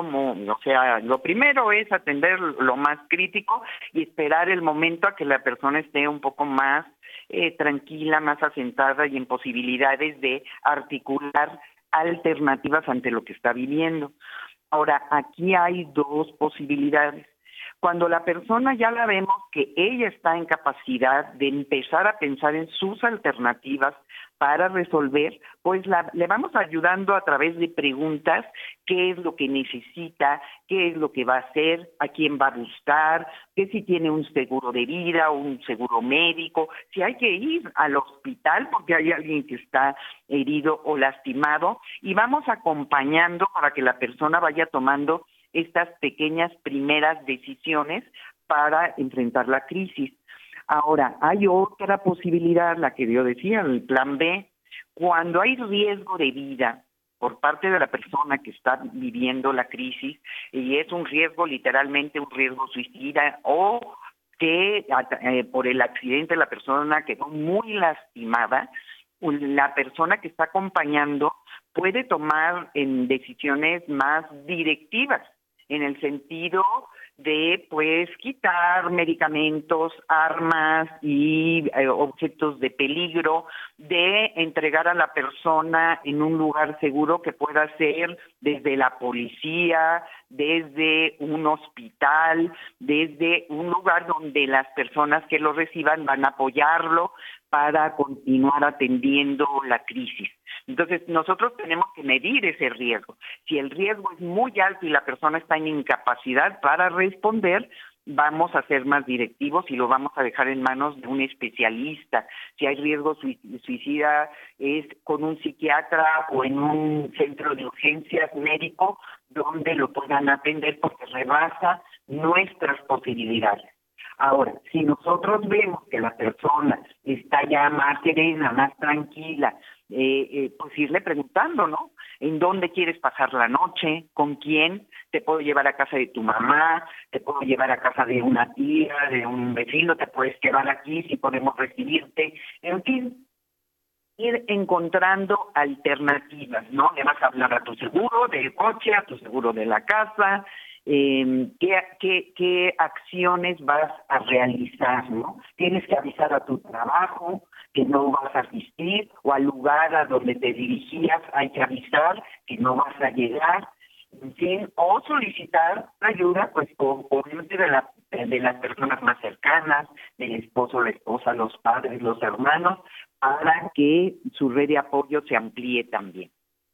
lo primero es atender lo más crítico y esperar el momento a que la persona esté un poco más tranquila, más asentada y en posibilidades de articular alternativas ante lo que está viviendo. Ahora, aquí hay dos posibilidades. Cuando la persona ya la vemos que ella está en capacidad de empezar a pensar en sus alternativas para resolver, pues le vamos ayudando a través de preguntas, qué es lo que necesita, qué es lo que va a hacer, a quién va a buscar, que si tiene un seguro de vida o un seguro médico, si hay que ir al hospital porque hay alguien que está herido o lastimado, y vamos acompañando para que la persona vaya tomando estas pequeñas primeras decisiones para enfrentar la crisis. Ahora, hay otra posibilidad, la que yo decía, el plan B, cuando hay riesgo de vida por parte de la persona que está viviendo la crisis, y es un riesgo, literalmente un riesgo suicida, o que por el accidente la persona quedó muy lastimada, la persona que está acompañando puede tomar decisiones más directivas, en el sentido de pues quitar medicamentos, armas y objetos de peligro, de entregar a la persona en un lugar seguro que pueda ser desde la policía, desde un hospital, desde un lugar donde las personas que lo reciban van a apoyarlo para continuar atendiendo la crisis. Entonces, nosotros tenemos que medir ese riesgo. Si el riesgo es muy alto y la persona está en incapacidad para responder, vamos a ser más directivos y lo vamos a dejar en manos de un especialista. Si hay riesgo suicida, es con un psiquiatra o en un centro de urgencias médico donde lo puedan atender porque rebasa nuestras posibilidades. Ahora, si nosotros vemos que la persona está ya más serena, más tranquila, pues irle preguntando, ¿no? ¿En dónde quieres pasar la noche? ¿Con quién? Te puedo llevar a casa de tu mamá, te puedo llevar a casa de una tía, de un vecino, te puedes quedar aquí si podemos recibirte. En fin, ir encontrando alternativas, ¿no? Le vas a hablar a tu seguro del coche, a tu seguro de la casa, qué acciones vas a realizar, ¿no? Tienes que avisar a tu trabajo que no vas a asistir, o al lugar a donde te dirigías hay que avisar que no vas a llegar, en fin, o solicitar ayuda, pues obviamente de las personas más cercanas, del esposo, la esposa, los padres, los hermanos, para que su red de apoyo se amplíe también.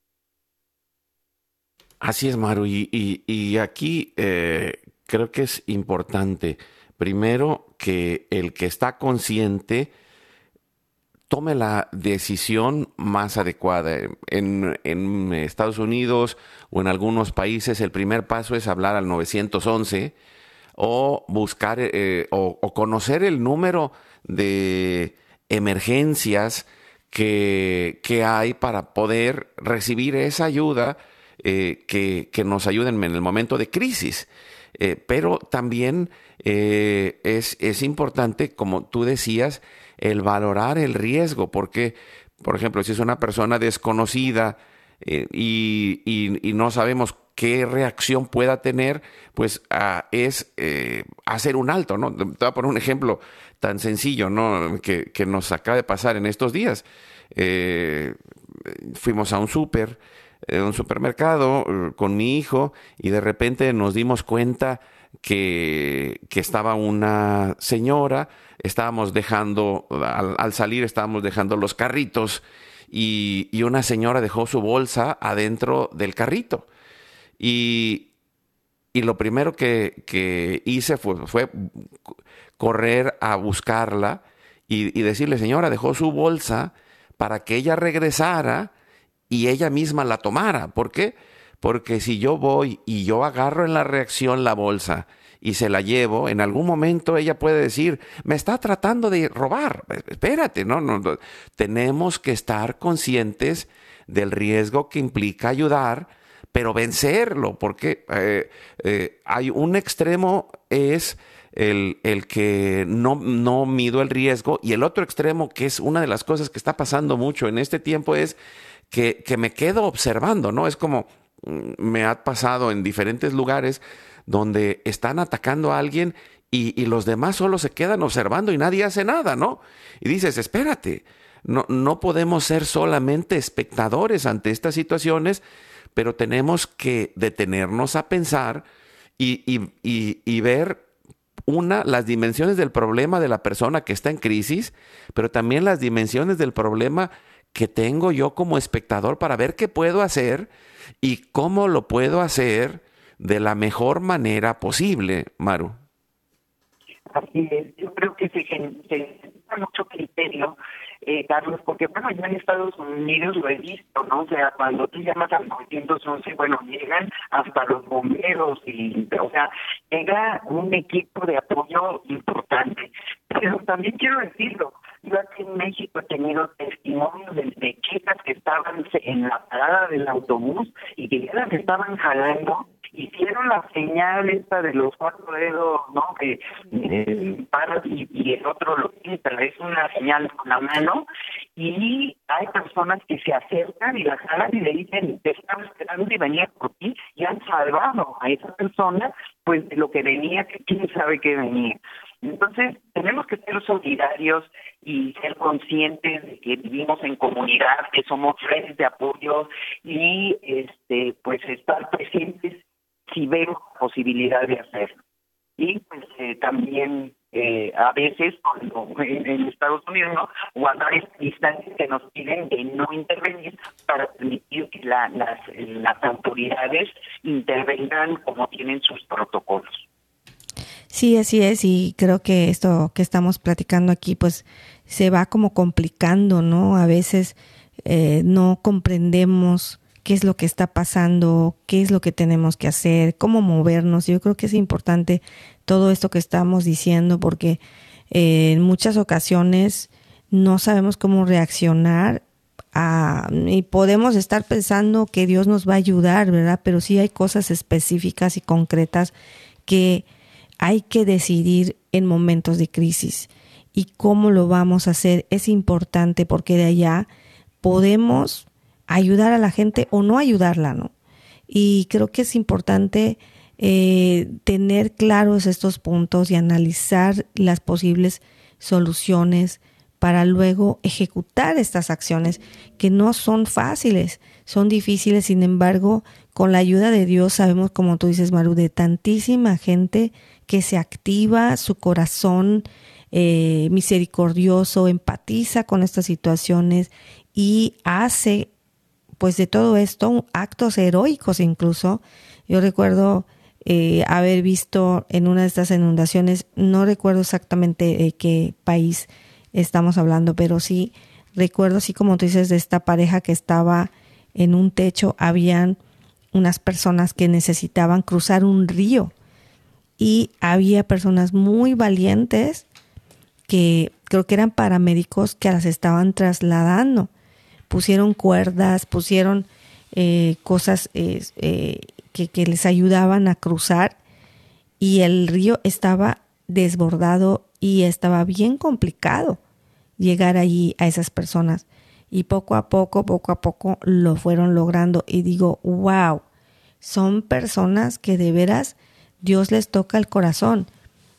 Así es, Maru, y aquí creo que es importante, primero, que el que está consciente tome la decisión más adecuada. En Estados Unidos o en algunos países el primer paso es hablar al 911 o buscar o conocer el número de emergencias que hay para poder recibir esa ayuda que nos ayuden en el momento de crisis. Pero también es importante, como tú decías, el valorar el riesgo, porque, por ejemplo, si es una persona desconocida y no sabemos qué reacción pueda tener, pues es hacer un alto, ¿no? Te voy a poner un ejemplo tan sencillo, ¿no? que nos acaba de pasar en estos días. Fuimos a un supermercado con mi hijo y de repente nos dimos cuenta que estaba una señora, estábamos dejando, al salir estábamos dejando los carritos y una señora dejó su bolsa adentro del carrito. Y lo primero que hice fue correr a buscarla y decirle, señora, dejó su bolsa, para que ella regresara y ella misma la tomara. ¿Por qué? Porque si yo voy y yo agarro en la reacción la bolsa y se la llevo, en algún momento ella puede decir, me está tratando de robar. Espérate, no. Tenemos que estar conscientes del riesgo que implica ayudar, pero vencerlo, porque hay un extremo es el que no mido el riesgo, y el otro extremo, que es una de las cosas que está pasando mucho en este tiempo, es que me quedo observando, ¿no? Es como me ha pasado en diferentes lugares donde están atacando a alguien y los demás solo se quedan observando y nadie hace nada, ¿no? Y dices, espérate, no podemos ser solamente espectadores ante estas situaciones, pero tenemos que detenernos a pensar y ver las dimensiones del problema de la persona que está en crisis, pero también las dimensiones del problema que tengo yo como espectador, para ver qué puedo hacer y cómo lo puedo hacer de la mejor manera posible, Maru. Así es, yo creo que se necesita mucho criterio, Carlos, porque bueno, yo en Estados Unidos lo he visto, ¿no? O sea, cuando tú llamas al 911, bueno, llegan hasta los bomberos o sea, llega un equipo de apoyo importante. Pero también quiero decirlo, yo aquí en México he tenido testimonios de chicas que estaban en la parada del autobús y que ya las estaban jalando, hicieron la señal esta de los 4 dedos, ¿no? Que paras y el otro lo tiene, pero es una señal con la mano, y hay personas que se acercan y la jalan y le dicen, te estaba esperando y venía por ti, y han salvado a esa persona, pues de lo que venía, que quién sabe qué venía. Entonces, tenemos que ser solidarios y ser conscientes de que vivimos en comunidad, que somos redes de apoyo y pues estar presentes si vemos posibilidad de hacerlo. Y pues también a veces cuando en Estados Unidos, ¿no?, guardar esta distancia que nos piden de no intervenir para permitir que las autoridades intervengan como tienen sus protocolos. Sí, así es, y creo que esto que estamos platicando aquí pues se va como complicando, ¿no? A veces no comprendemos qué es lo que está pasando, qué es lo que tenemos que hacer, cómo movernos. Yo creo que es importante todo esto que estamos diciendo, porque en muchas ocasiones no sabemos cómo reaccionar y podemos estar pensando que Dios nos va a ayudar, ¿verdad? Pero sí hay cosas específicas y concretas que hay que decidir en momentos de crisis, y cómo lo vamos a hacer es importante, porque de allá podemos ayudar a la gente o no ayudarla, ¿no? Y creo que es importante tener claros estos puntos y analizar las posibles soluciones para luego ejecutar estas acciones que no son fáciles, son difíciles. Sin embargo, con la ayuda de Dios sabemos, como tú dices, Maru, de tantísima gente que se activa su corazón misericordioso, empatiza con estas situaciones y hace pues de todo esto actos heroicos. Incluso yo recuerdo haber visto en una de estas inundaciones, no recuerdo exactamente qué país estamos hablando, pero sí recuerdo, así como tú dices, de esta pareja que estaba en un techo. Habían unas personas que necesitaban cruzar un río y había personas muy valientes que creo que eran paramédicos que las estaban trasladando. Pusieron cuerdas, pusieron cosas que les ayudaban a cruzar, y el río estaba desbordado y estaba bien complicado llegar allí a esas personas, y poco a poco lo fueron logrando. Y digo, wow, son personas que de veras Dios les toca el corazón,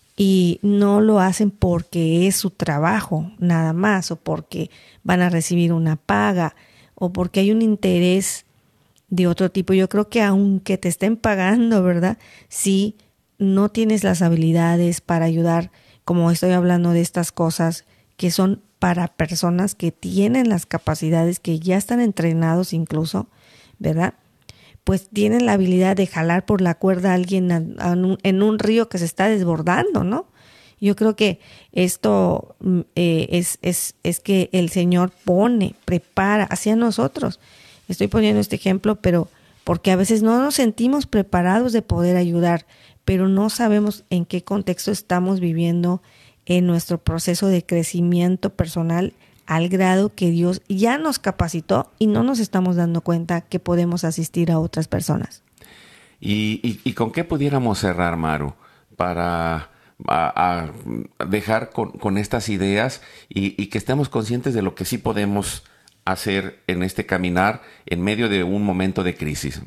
y no lo hacen porque es su trabajo nada más, o porque van a recibir una paga, o porque hay un interés de otro tipo. Yo creo que aunque te estén pagando, ¿verdad?, si no tienes las habilidades para ayudar, como estoy hablando de estas cosas que son para personas que tienen las capacidades, que ya están entrenados incluso, ¿verdad?, pues tienen la habilidad de jalar por la cuerda a alguien en un río que se está desbordando, ¿no? Yo creo que esto es que el Señor prepara hacia nosotros. Estoy poniendo este ejemplo, pero porque a veces no nos sentimos preparados de poder ayudar, pero no sabemos en qué contexto estamos viviendo en nuestro proceso de crecimiento personal al grado que Dios ya nos capacitó y no nos estamos dando cuenta que podemos asistir a otras personas. ¿Y con qué pudiéramos cerrar, Maru, para a dejar con estas ideas y que estemos conscientes de lo que sí podemos hacer en este caminar en medio de un momento de crisis?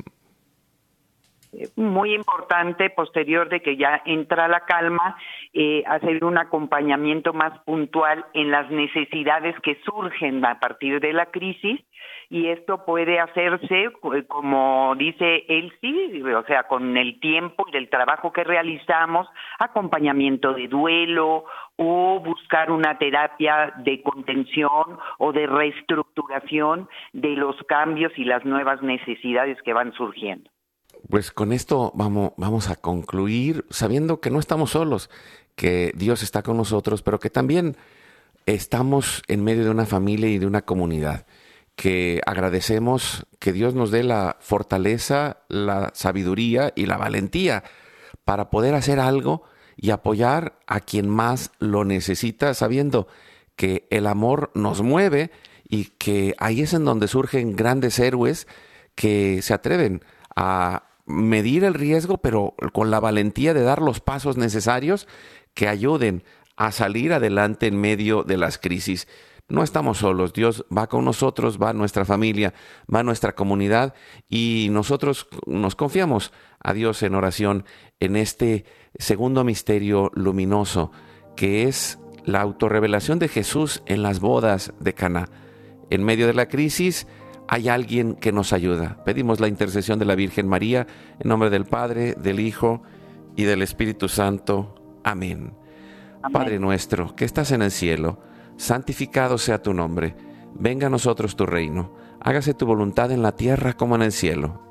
Muy importante, posterior de que ya entra la calma, hacer un acompañamiento más puntual en las necesidades que surgen a partir de la crisis, y esto puede hacerse, como dice Elsie, o sea, con el tiempo y el trabajo que realizamos, acompañamiento de duelo o buscar una terapia de contención o de reestructuración de los cambios y las nuevas necesidades que van surgiendo. Pues con esto vamos a concluir sabiendo que no estamos solos, que Dios está con nosotros, pero que también estamos en medio de una familia y de una comunidad, que agradecemos que Dios nos dé la fortaleza, la sabiduría y la valentía para poder hacer algo y apoyar a quien más lo necesita, sabiendo que el amor nos mueve y que ahí es en donde surgen grandes héroes que se atreven a medir el riesgo, pero con la valentía de dar los pasos necesarios que ayuden a salir adelante en medio de las crisis. No estamos solos, Dios va con nosotros, va nuestra familia, va nuestra comunidad, y nosotros nos confiamos a Dios en oración en este segundo misterio luminoso, que es la autorrevelación de Jesús en las bodas de Caná. En medio de la crisis hay alguien que nos ayuda. Pedimos la intercesión de la Virgen María, en nombre del Padre, del Hijo y del Espíritu Santo. Amén. Amén. Padre nuestro, que estás en el cielo, santificado sea tu nombre. Venga a nosotros tu reino. Hágase tu voluntad en la tierra como en el cielo.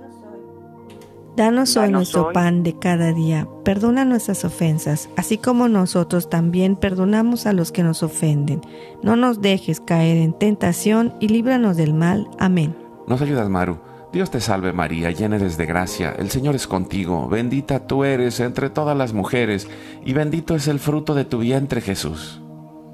Danos hoy nuestro pan de cada día. Perdona nuestras ofensas, así como nosotros también perdonamos a los que nos ofenden. No nos dejes caer en tentación y líbranos del mal. Amén. Nos ayudas, Maru. Dios te salve María, llena eres de gracia. El Señor es contigo. Bendita tú eres entre todas las mujeres, y bendito es el fruto de tu vientre, Jesús.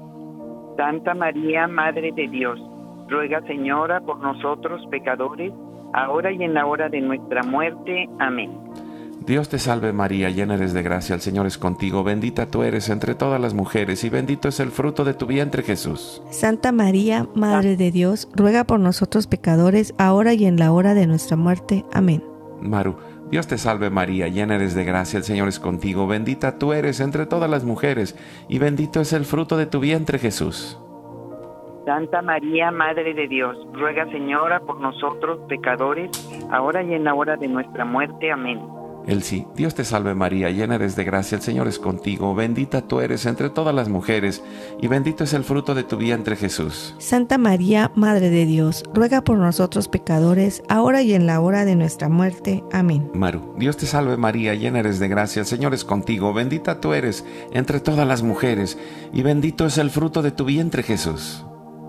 Santa María, Madre de Dios, ruega, Señora, por nosotros pecadores, ahora y en la hora de nuestra muerte. Amén. Dios te salve María, llena eres de gracia, el Señor es contigo, bendita tú eres entre todas las mujeres, y bendito es el fruto de tu vientre, Jesús. Santa María, Madre de Dios, ruega por nosotros pecadores, ahora y en la hora de nuestra muerte. Amén. Maru, Dios te salve María, llena eres de gracia, el Señor es contigo, bendita tú eres entre todas las mujeres, y bendito es el fruto de tu vientre, Jesús. Santa María, Madre de Dios, ruega, Señora, por nosotros pecadores, ahora y en la hora de nuestra muerte. Amén. Elsie, Dios te salve María, llena eres de gracia, el Señor es contigo, bendita tú eres entre todas las mujeres, y bendito es el fruto de tu vientre, Jesús. Santa María, Madre de Dios, ruega por nosotros pecadores, ahora y en la hora de nuestra muerte. Amén. Maru, Dios te salve María, llena eres de gracia, el Señor es contigo, bendita tú eres entre todas las mujeres, y bendito es el fruto de tu vientre, Jesús.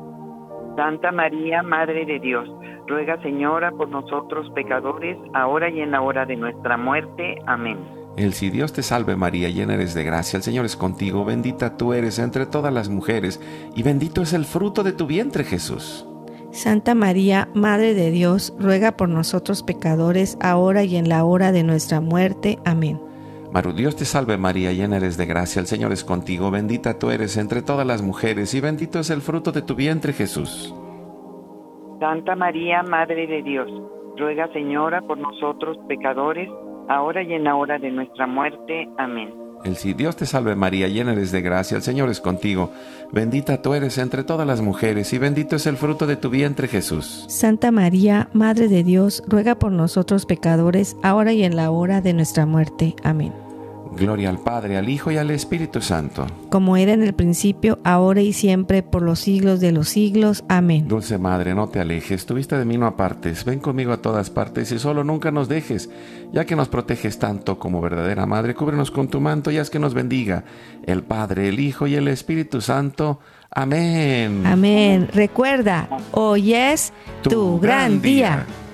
Santa María, Madre de Dios, ruega, Señora, por nosotros pecadores, ahora y en la hora de nuestra muerte. Amén. Elsie, Dios te salve María, llena eres de gracia, el Señor es contigo, bendita tú eres entre todas las mujeres, y bendito es el fruto de tu vientre, Jesús. Santa María, Madre de Dios, ruega por nosotros pecadores, ahora y en la hora de nuestra muerte. Amén. Maru, Dios te salve María, llena eres de gracia, el Señor es contigo, bendita tú eres entre todas las mujeres, y bendito es el fruto de tu vientre, Jesús. Santa María, Madre de Dios, ruega, Señora, por nosotros pecadores, ahora y en la hora de nuestra muerte. Amén. Elsie, Dios te salve María, llena eres de gracia, el Señor es contigo, bendita tú eres entre todas las mujeres, y bendito es el fruto de tu vientre, Jesús. Santa María, Madre de Dios, ruega por nosotros pecadores, ahora y en la hora de nuestra muerte. Amén. Gloria al Padre, al Hijo y al Espíritu Santo. Como era en el principio, ahora y siempre, por los siglos de los siglos. Amén. Dulce Madre, no te alejes, tu vista de mí no apartes, ven conmigo a todas partes y solo nunca nos dejes, ya que nos proteges tanto como verdadera Madre, cúbrenos con tu manto y haz que nos bendiga el Padre, el Hijo y el Espíritu Santo. Amén. Amén. Recuerda, hoy es tu gran día.